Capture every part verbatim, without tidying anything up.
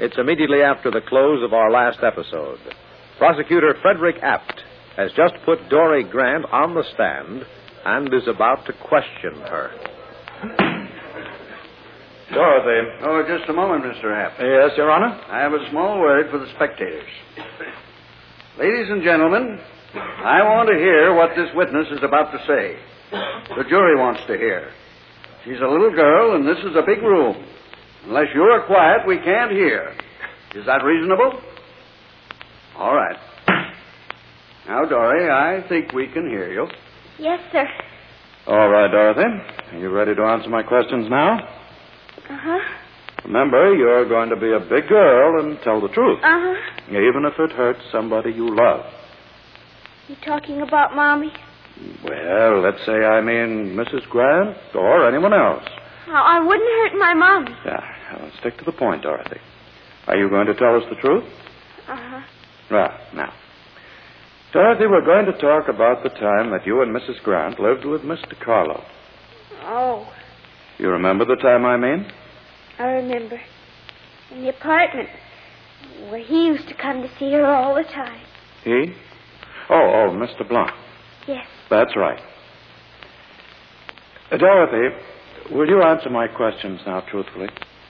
It's immediately after the close of our last episode. Prosecutor Frederick Apt has just put Dory Grant on the stand and is about to question her. Dorothy. Oh, just a moment, Mister Apt. Yes, Your Honor? I have a small word for the spectators. Ladies and gentlemen, I want to hear what this witness is about to say. The jury wants to hear. She's a little girl, and this is a big room. Unless you're quiet, we can't hear. Is that reasonable? All right. Now, Dory, I think we can hear you. Yes, sir. All right, Dorothy. Are you ready to answer my questions now? Uh-huh. Remember, you're going to be a big girl and tell the truth. Uh-huh. Even if it hurts somebody you love. You talking about Mommy? Well, let's say I mean Missus Grant or anyone else. Oh, I wouldn't hurt my Mommy. Yeah, well, stick to the point, Dorothy. Are you going to tell us the truth? Uh-huh. Well, now. Dorothy, we're going to talk about the time that you and Missus Grant lived with Mister Carlo. Oh. You remember the time I mean? I remember. In the apartment where he used to come to see her all the time. He? Oh, oh, Mister Blanc. Yes. That's right. Uh, Dorothy, will you answer my questions now truthfully?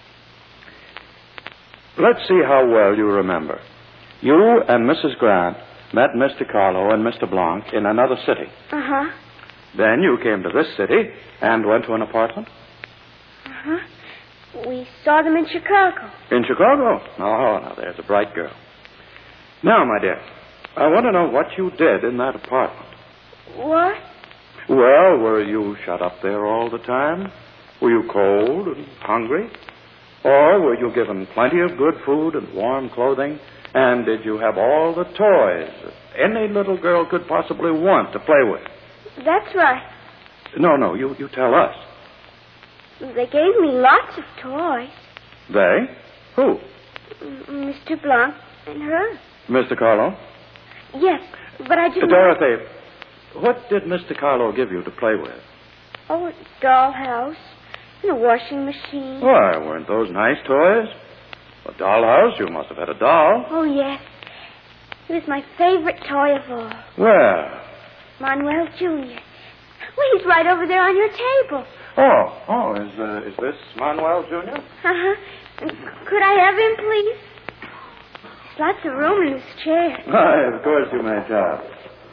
Let's see how well you remember. You and Missus Grant met Mister Carlo and Mister Blanc in another city. Uh-huh. Then you came to this city and went to an apartment? Uh-huh. We saw them in Chicago. In Chicago? Oh, now there's a bright girl. Now, my dear, I want to know what you did in that apartment. What? Well, were you shut up there all the time? Were you cold and hungry? Or were you given plenty of good food and warm clothing? And did you have all the toys that any little girl could possibly want to play with? That's right. No, no, you, you tell us. They gave me lots of toys. They? Who? M- Mister Blanc and her. Mister Carlo? Yes, but I didn't... Dorothy, what did Mister Carlo give you to play with? Oh, a dollhouse and a washing machine. Why, weren't those nice toys? A dollhouse? You must have had a doll. Oh, yes. It was my favorite toy of all. Well. Manuel Junior Well, he's right over there on your table. Oh, oh, is, uh, is this Manuel Junior? Uh-huh. Could I have him, please? There's lots of room in this chair. Why, of course you may, child.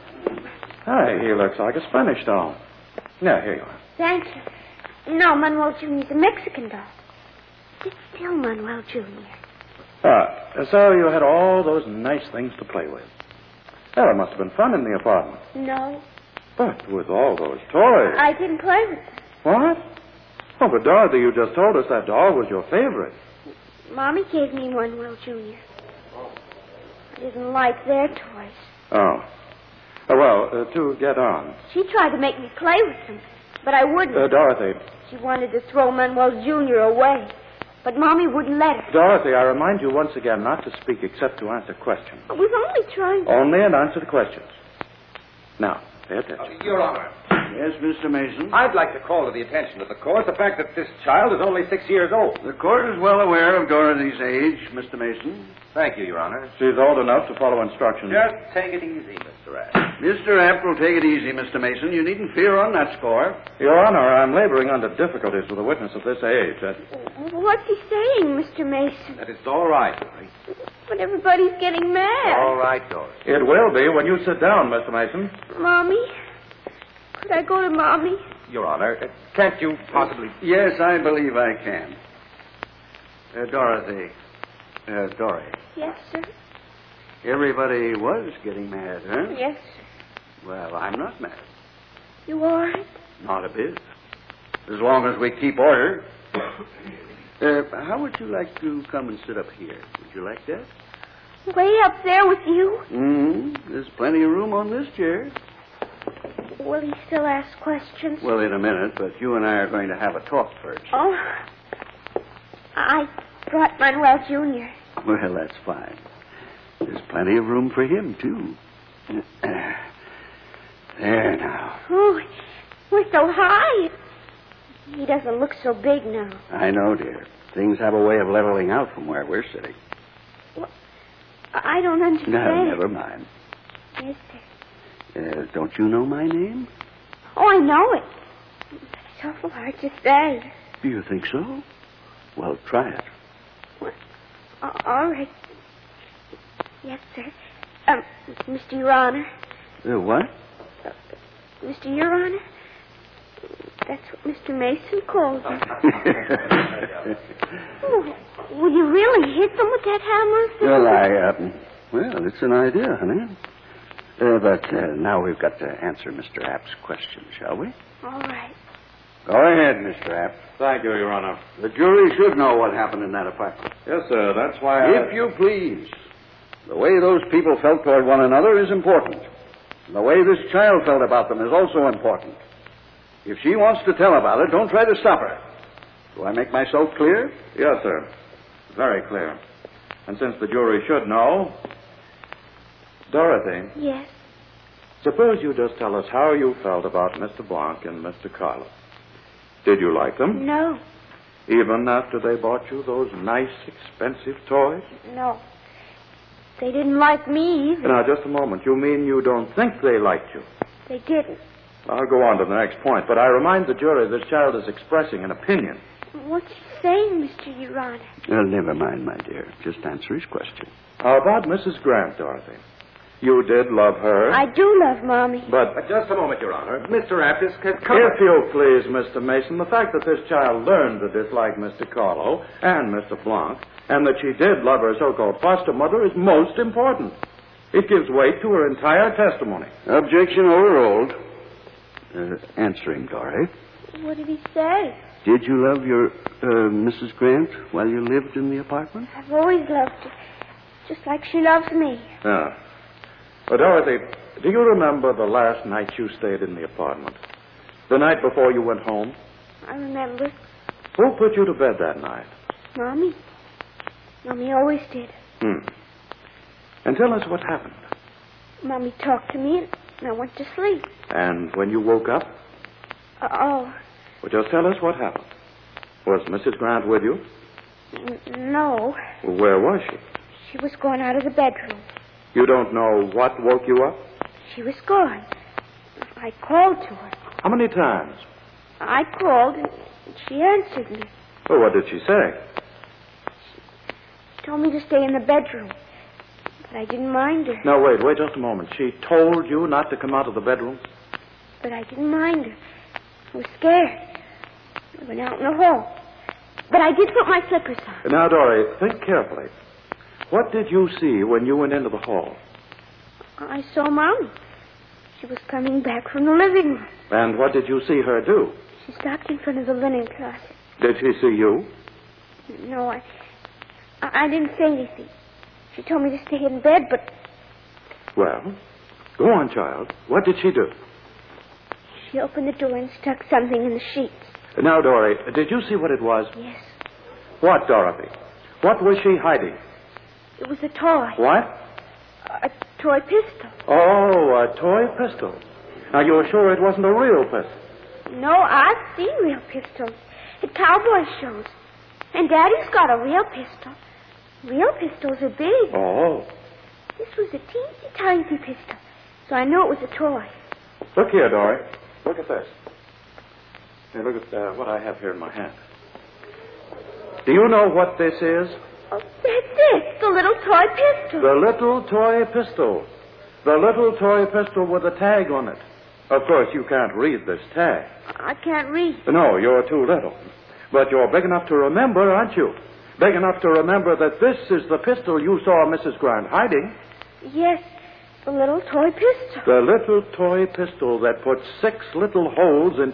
Hi, he looks like a Spanish doll. Yeah, here you are. Thank you. No, Manuel Junior's a Mexican doll. Sit still, Manuel Junior Ah, so you had all those nice things to play with. Well, it must have been fun in the apartment. No. But with all those toys. I didn't play with them. What? Oh, but Dorothy, you just told us that doll was your favorite. Mommy gave me Manuel Junior I didn't like their toys. Oh. Uh, well, uh, to get on. She tried to make me play with them, but I wouldn't. Uh, Dorothy. She wanted to throw Manuel Junior away, but Mommy wouldn't let her. Dorothy, I remind you once again not to speak except to answer questions. I was only trying to... Only and answer the questions. Now, pay attention. Uh, Your Honor. Yes, Mister Mason? I'd like to call to the attention of the court the fact that this child is only six years old. The court is well aware of Dorothy's age, Mister Mason. Thank you, Your Honor. She's old enough to follow instructions. Just take it easy, Mister Ash. Mister Apt will take it easy, Mister Mason. You needn't fear on that score. Your Honor, I'm laboring under difficulties with a witness of this age. That... What's he saying, Mister Mason? That it's all right, Dory. But everybody's getting mad. All right, Dory. It will be when you sit down, Mister Mason. Mommy? Could I go to Mommy? Your Honor, uh, can't you possibly... Yes, I believe I can. Uh, Dorothy. Uh, Dory. Yes, sir. Everybody was getting mad, huh? Yes, sir. Well, I'm not mad. You all right? Not a bit. As long as we keep order. Uh, how would you like to come and sit up here? Would you like that? Way up there with you? Mm-hmm. There's plenty of room on this chair. Will he still ask questions? Well, in a minute, but you and I are going to have a talk first. Oh, I brought Manuel Junior Well, that's fine. There's plenty of room for him, too. There now. Oh, we're so high. He doesn't look so big now. I know, dear. Things have a way of leveling out from where we're sitting. I don't understand. No, never mind. Yes, sir. Uh, don't you know my name? Oh, I know it. It's awful hard to say. Do you think so? Well, try it. Well, all right. Yes, sir. Um, Mister Your Honor. Uh, what? Uh, Mister Your Honor? That's what Mister Mason calls me. Oh, will you really hit them with that hammer? Sir? Well, I, uh, well, it's an idea, honey. Uh, but uh, now we've got to answer Mister App's question, shall we? All right. Go ahead, Mister App. Thank you, Your Honor. The jury should know what happened in that apartment. Yes, sir. That's why I... If you please. The way those people felt toward one another is important. And the way this child felt about them is also important. If she wants to tell about it, don't try to stop her. Do I make myself clear? Yes, sir. Very clear. And since the jury should know... Dorothy, Yes. suppose you just tell us how you felt about Mister Blanc and Mister Carlo. Did you like them? No. Even after they bought you those nice, expensive toys? No. They didn't like me either. Now, just a moment. You mean you don't think they liked you? They didn't. I'll go on to the next point, but I remind the jury this child is expressing an opinion. What's he saying, Mister Your Honor? Well, never mind, my dear. Just answer his question. How about Missus Grant, Dorothy? You did love her. I do love Mommy. But... But just a moment, Your Honor. Mister App is If you please, Mister Mason, the fact that this child learned to dislike Mister Carlo and Mister Blanc, and that she did love her so-called foster mother, is most important. It gives weight to her entire testimony. Objection overruled. Uh, answering, Dory. What did he say? Did you love your uh, Missus Grant while you lived in the apartment? I've always loved her, just like she loves me. Ah. Well, Dorothy, do you remember the last night you stayed in the apartment? The night before you went home? I remember. Who put you to bed that night? Mommy. Mommy always did. Hmm. And tell us what happened. Mommy talked to me, and I went to sleep. And when you woke up? Uh, oh, Well, just tell us what happened. Was Missus Grant with you? n- no. Well, where was she? She was going out of the bedroom. You don't know what woke you up? She was gone. I called to her. How many times? I called, and she answered me. Well, what did she say? She told me to stay in the bedroom, but I didn't mind her. No, wait, wait just a moment. She told you not to come out of the bedroom? But I didn't mind her. I was scared. I went out in the hall. But I did put my slippers on. Now, Dory, think carefully. What did you see when you went into the hall? I saw Mom. She was coming back from the living room. And what did you see her do? She stopped in front of the linen closet. Did she see you? No, I, I, I didn't say anything. She told me to stay in bed, but Well, go on, child. What did she do? she opened the door and stuck something in the sheets. Now, Dory, did you see what it was? Yes, What, Dorothy? What was she hiding? it was a toy. What? A toy pistol. Oh, a toy pistol. Now, you're sure it wasn't a real pistol? No, I've seen real pistols at cowboy shows. And Daddy's got a real pistol. Real pistols are big. Oh. This was a teensy tiny pistol, so I knew it was a toy. Look here, Dory. Look at this. Hey, look at uh, what I have here in my hand. Do you know what this is? Oh, that's it, the little toy pistol. The little toy pistol. The little toy pistol with a tag on it. Of course, you can't read this tag. I can't read. No, you're too little. But you're big enough to remember, aren't you? Big enough to remember that this is the pistol you saw Missus Grant hiding. Yes, the little toy pistol. The little toy pistol that puts six little holes in...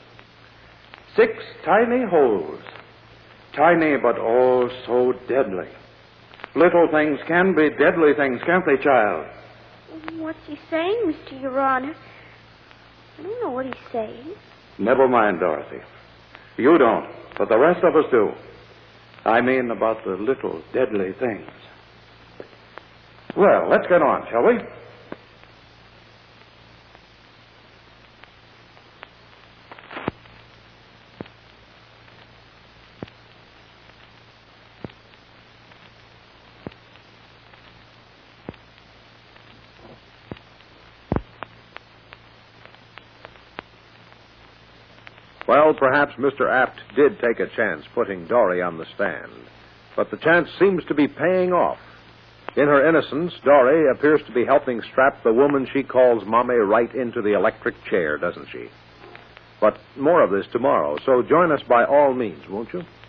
Six tiny holes. Tiny, but oh, so deadly. Little things can be deadly things, can't they, child? What's he saying, Mister Your Honor? I don't know what he's saying. Never mind, Dorothy. You don't, but the rest of us do. I mean about the little deadly things. Well, let's get on, shall we? Well, perhaps Mister Apt did take a chance putting Dory on the stand. But the chance seems to be paying off. In her innocence, Dory appears to be helping strap the woman she calls Mommy right into the electric chair, doesn't she? But more of this tomorrow, so join us by all means, won't you?